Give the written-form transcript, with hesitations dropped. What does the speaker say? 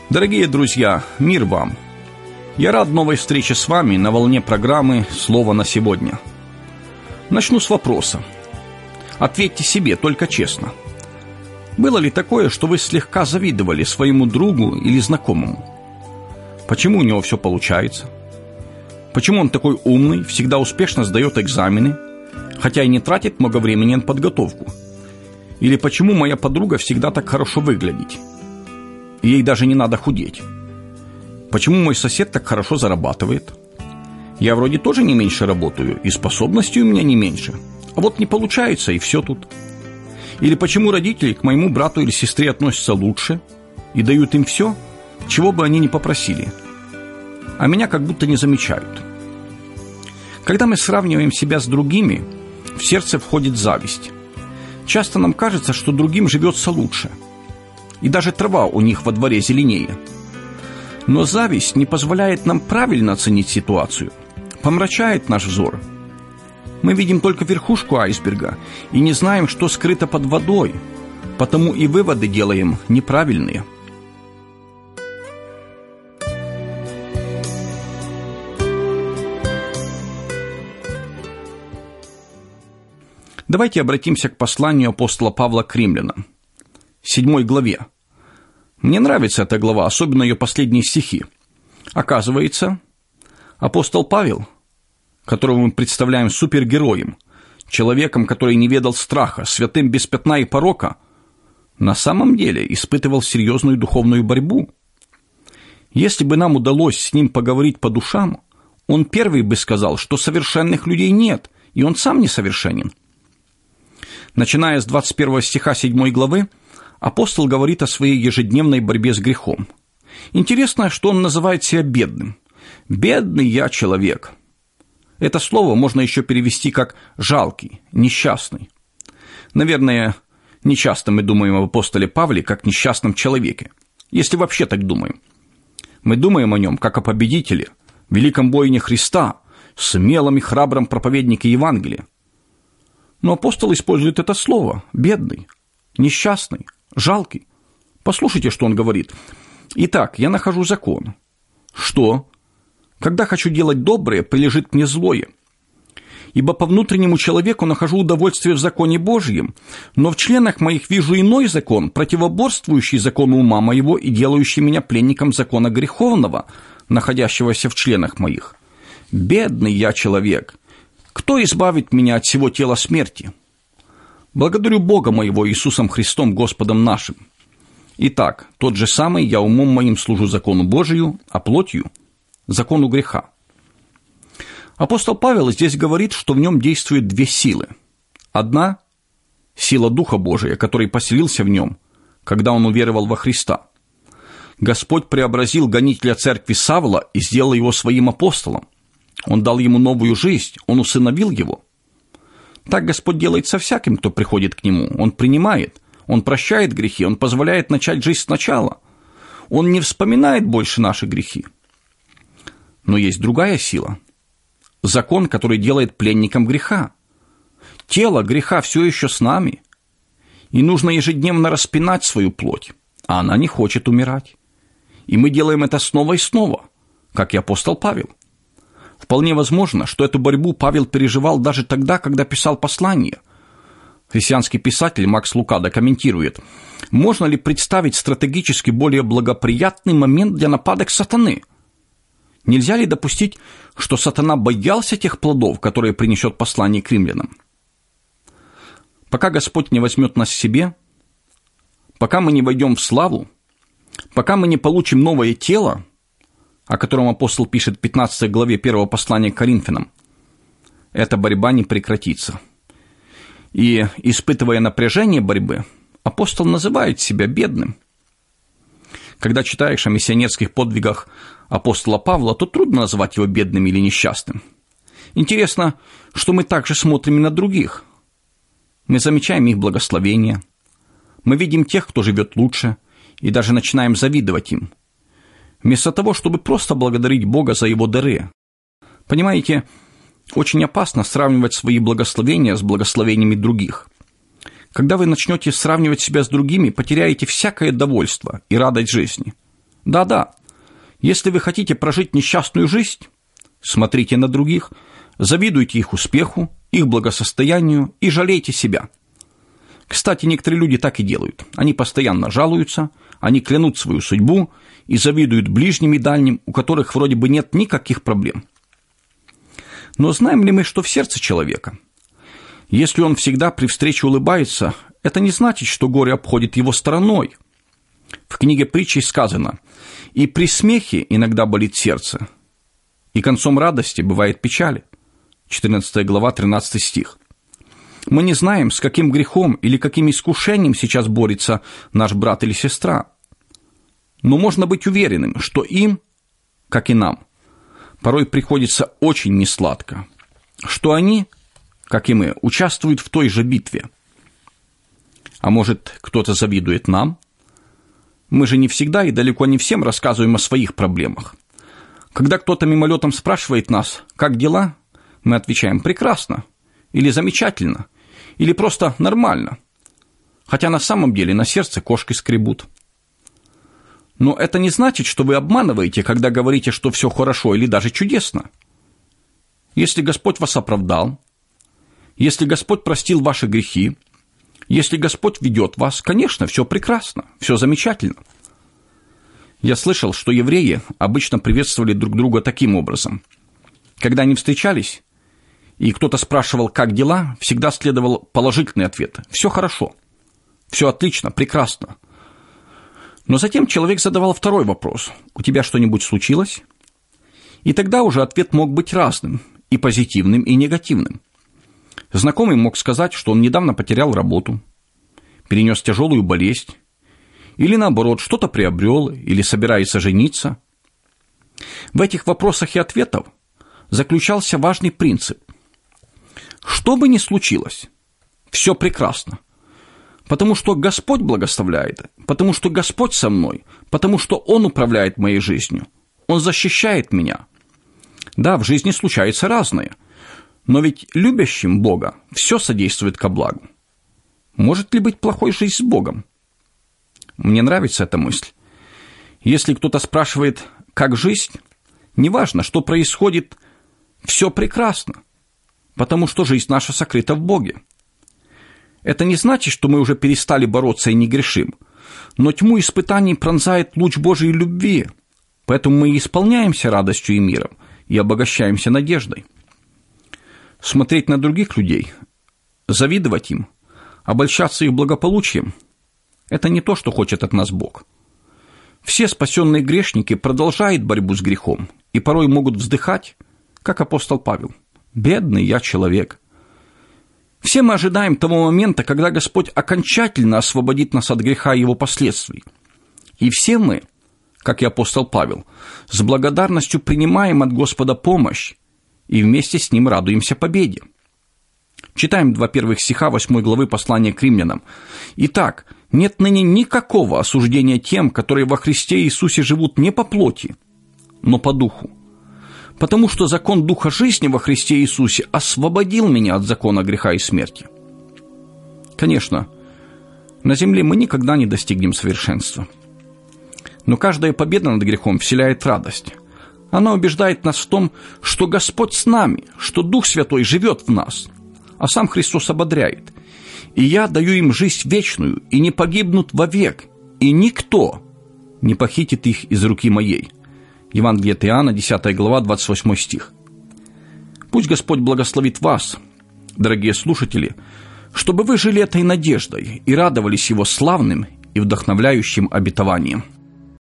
Дорогие друзья, мир вам! Я рад новой встрече с вами на волне программы «Слово на сегодня». Начну с вопроса. Ответьте себе только честно. Было ли такое, что вы слегка завидовали своему другу или знакомому? Почему у него все получается? Почему он такой умный, всегда успешно сдает экзамены, хотя и не тратит много времени на подготовку? Или почему моя подруга всегда так хорошо выглядит? Ей даже не надо худеть. Почему мой сосед так хорошо зарабатывает? Я вроде тоже не меньше работаю, и способностей у меня не меньше. А вот не получается, и все тут. Или почему родители к моему брату или сестре относятся лучше и дают им все, чего бы они ни попросили, а меня как будто не замечают. Когда мы сравниваем себя с другими, в сердце входит зависть. Часто нам кажется, что другим живется лучше, и даже трава у них во дворе зеленее. Но зависть не позволяет нам правильно оценить ситуацию, помрачает наш взор. Мы видим только верхушку айсберга и не знаем, что скрыто под водой, потому и выводы делаем неправильные. Давайте обратимся к посланию апостола Павла к римлянам, 7 главе. Мне нравится эта глава, особенно ее последние стихи. Оказывается, апостол Павел, которого мы представляем супергероем, человеком, который не ведал страха, святым без пятна и порока, на самом деле испытывал серьезную духовную борьбу. Если бы нам удалось с ним поговорить по душам, он первый бы сказал, что совершенных людей нет, и он сам несовершенен. Начиная с 21 стиха 7 главы, апостол говорит о своей ежедневной борьбе с грехом. Интересно, что он называет себя бедным. «Бедный я человек». Это слово можно еще перевести как «жалкий», «несчастный». Наверное, нечасто мы думаем об апостоле Павле как несчастном человеке, если вообще так думаем. Мы думаем о нем как о победителе, великом воине Христа, смелом и храбром проповеднике Евангелия. Но апостол использует это слово «бедный», «несчастный», «жалкий». Послушайте, что он говорит. «Итак, я нахожу закон. Что? Когда хочу делать доброе, прилежит мне злое. Ибо по внутреннему человеку нахожу удовольствие в законе Божьем, но в членах моих вижу иной закон, противоборствующий закону ума моего и делающий меня пленником закона греховного, находящегося в членах моих. Бедный я человек! Кто избавит меня от всего тела смерти? Благодарю Бога моего Иисусом Христом, Господом нашим. Итак, тот же самый я умом моим служу закону Божию, а плотью – закону греха». Апостол Павел здесь говорит, что в нем действуют две силы. Одна – сила Духа Божия, который поселился в нем, когда он уверовал во Христа. Господь преобразил гонителя церкви Савла и сделал его своим апостолом. Он дал ему новую жизнь, он усыновил его. Так Господь делает со всяким, кто приходит к Нему. Он принимает, Он прощает грехи, Он позволяет начать жизнь сначала. Он не вспоминает больше наши грехи. Но есть другая сила. Закон, который делает пленником греха. Тело греха все еще с нами. И нужно ежедневно распинать свою плоть, а она не хочет умирать. И мы делаем это снова и снова, как и апостол Павел. Вполне возможно, что эту борьбу Павел переживал даже тогда, когда писал послание. Христианский писатель Макс Лукадо комментирует: можно ли представить стратегически более благоприятный момент для нападок сатаны? Нельзя ли допустить, что сатана боялся тех плодов, которые принесет послание к римлянам? Пока Господь не возьмет нас к себе, пока мы не войдем в славу, пока мы не получим новое тело, о котором апостол пишет в 15 главе 1 послания к Коринфянам, эта борьба не прекратится. И, испытывая напряжение борьбы, апостол называет себя бедным. Когда читаешь о миссионерских подвигах апостола Павла, то трудно назвать его бедным или несчастным. Интересно, что мы также смотрим и на других. Мы замечаем их благословения, мы видим тех, кто живет лучше, и даже начинаем завидовать им, вместо того, чтобы просто благодарить Бога за Его дары. Понимаете, очень опасно сравнивать свои благословения с благословениями других. Когда вы начнете сравнивать себя с другими, потеряете всякое довольство и радость жизни. Да-да, если вы хотите прожить несчастную жизнь, смотрите на других, завидуйте их успеху, их благосостоянию и жалейте себя. Кстати, некоторые люди так и делают. Они постоянно жалуются, они клянут свою судьбу и завидуют ближним и дальним, у которых вроде бы нет никаких проблем. Но знаем ли мы, что в сердце человека? Если он всегда при встрече улыбается, это не значит, что горе обходит его стороной. В книге притчей сказано: «И при смехе иногда болит сердце, и концом радости бывает печаль». 14 глава, 13 стих. Мы не знаем, с каким грехом или каким искушением сейчас борется наш брат или сестра. Но можно быть уверенным, что им, как и нам, порой приходится очень несладко, что они, как и мы, участвуют в той же битве. А может, кто-то завидует нам? Мы же не всегда и далеко не всем рассказываем о своих проблемах. Когда кто-то мимолетом спрашивает нас, как дела, мы отвечаем «прекрасно» или «замечательно», или просто «нормально», хотя на самом деле на сердце кошки скребут. Но это не значит, что вы обманываете, когда говорите, что все хорошо или даже чудесно. Если Господь вас оправдал, если Господь простил ваши грехи, если Господь ведет вас, конечно, все прекрасно, все замечательно. Я слышал, что евреи обычно приветствовали друг друга таким образом. Когда они встречались, и кто-то спрашивал, как дела, всегда следовал положительный ответ. Все хорошо, все отлично, прекрасно. Но затем человек задавал второй вопрос. У тебя что-нибудь случилось? И тогда уже ответ мог быть разным, и позитивным, и негативным. Знакомый мог сказать, что он недавно потерял работу, перенес тяжелую болезнь, или наоборот, что-то приобрел, или собирается жениться. В этих вопросах и ответах заключался важный принцип. Что бы ни случилось, все прекрасно, потому что Господь благословляет, потому что Господь со мной, потому что Он управляет моей жизнью, Он защищает меня. Да, в жизни случается разное, но ведь любящим Бога все содействует ко благу. Может ли быть плохой жизнь с Богом? Мне нравится эта мысль. Если кто-то спрашивает, как жизнь, неважно, что происходит, все прекрасно, потому что жизнь наша сокрыта в Боге. Это не значит, что мы уже перестали бороться и не грешим, но тьму испытаний пронзает луч Божьей любви, поэтому мы и исполняемся радостью и миром, и обогащаемся надеждой. Смотреть на других людей, завидовать им, обольщаться их благополучием – это не то, что хочет от нас Бог. Все спасенные грешники продолжают борьбу с грехом и порой могут вздыхать, как апостол Павел. «Бедный я человек». Все мы ожидаем того момента, когда Господь окончательно освободит нас от греха и его последствий. И все мы, как и апостол Павел, с благодарностью принимаем от Господа помощь и вместе с Ним радуемся победе. Читаем 2 первых стиха 8 главы послания к римлянам. «Итак, нет ныне никакого осуждения тем, которые во Христе Иисусе живут не по плоти, но по духу. Потому что закон Духа жизни во Христе Иисусе освободил меня от закона греха и смерти». Конечно, на земле мы никогда не достигнем совершенства. Но каждая победа над грехом вселяет радость. Она убеждает нас в том, что Господь с нами, что Дух Святой живет в нас, а сам Христос ободряет. «И я даю им жизнь вечную, и не погибнут вовек, и никто не похитит их из руки моей». Евангелие от Иоанна, 10 глава, 28 стих. Пусть Господь благословит вас, дорогие слушатели, чтобы вы жили этой надеждой и радовались Его славным и вдохновляющим обетованием.